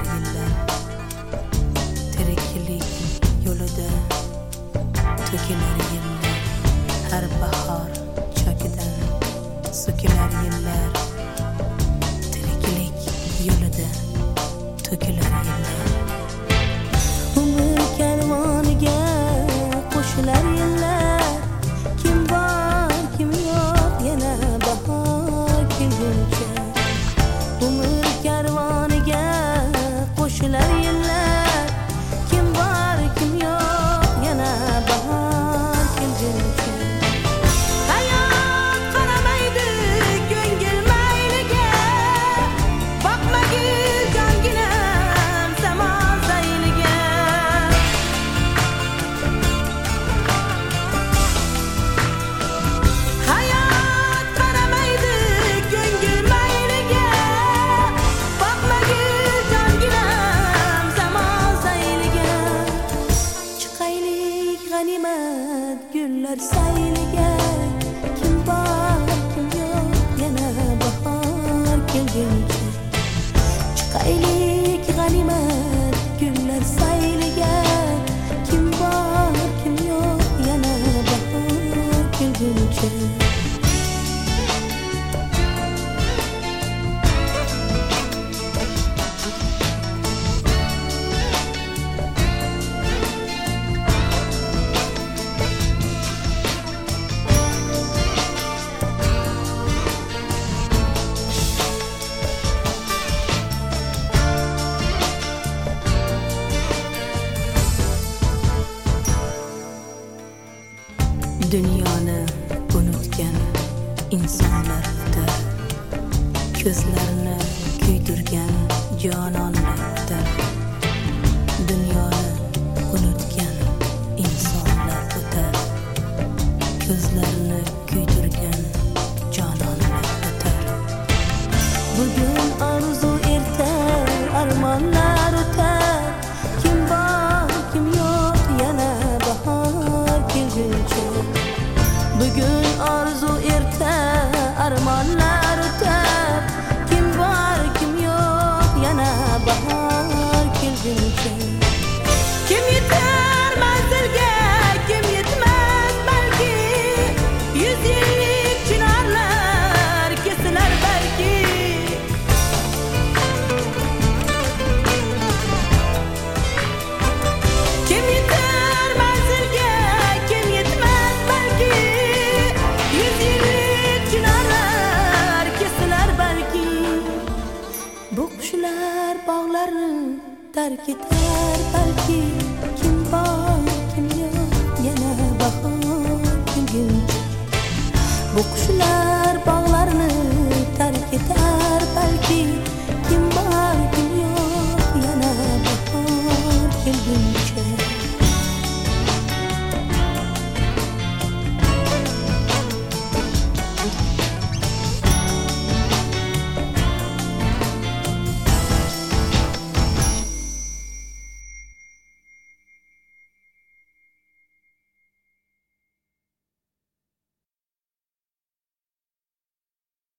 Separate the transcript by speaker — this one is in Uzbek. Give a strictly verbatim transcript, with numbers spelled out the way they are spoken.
Speaker 1: yillar tiriklik yo'lida to'kilar yillar har bahor chokidan so'kilar yillar tiriklik yo'lida to'kilar yillar umr karvoniga qo'shilar yillar kim bor kim yo'q yana bahor kelguncha umr karvoniga qo'shilar yillar kim bor kim yo'q yana bahor kelguncha hayot qaramaydi ko'ngil mayliga boqmagil jonginam samo sayliga hayot qaramaydi ko'ngil mayliga boqmagil jonginam samo sayliga chiqaylik g'animat gullar sayliga kim bor kim yo'q yana bahor kelguncha chiqaylik g'animat gullar sayliga kim bor kim yo'q yana bahor kelguncha dunyoni unutgan insonlar o'tar ko'zlarini kuydirgan jononlar o'tar dunyoni unutgan insonlar o'tar ko'zlarini kuydirgan jononlar o'tar bugun orzu erta armonlar o'tar kim bor kim yo'q yana bahor kelguncha bugun orzu erta armonlar o'tar kim bor kim yo'q yana bahor kelguncha kim yetar manzilga kim yetmas balki yuz yillik chinorlar kesilar balki kim yetar manzilga kim yetmas balki yuz yillik chinorlar kesilar balki bu qushlar bog'larni tark etar balki kim bor kim yo'q yana bahor kelguncha bu qushlar bog'larni tark etar balki